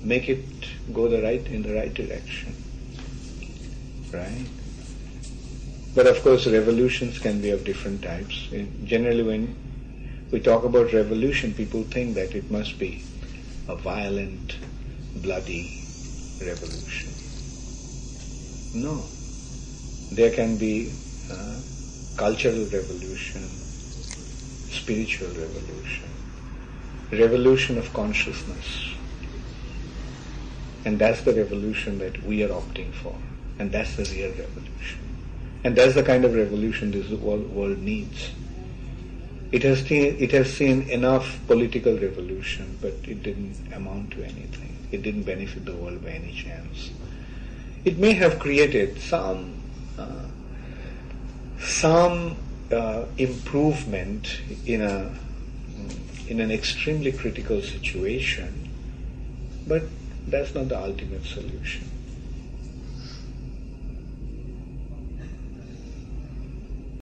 make it go in the right direction. Right? But of course revolutions can be of different types. Generally when we talk about revolution, people think that it must be a violent, bloody revolution. No. There can be cultural revolution, spiritual revolution, revolution of consciousness. And that's the revolution that we are opting for. And that's the real revolution. And that's the kind of revolution this world needs. It has seen enough political revolution, but it didn't amount to anything. It didn't benefit the world by any chance. It may have created some improvement in an extremely critical situation, but that's not the ultimate solution.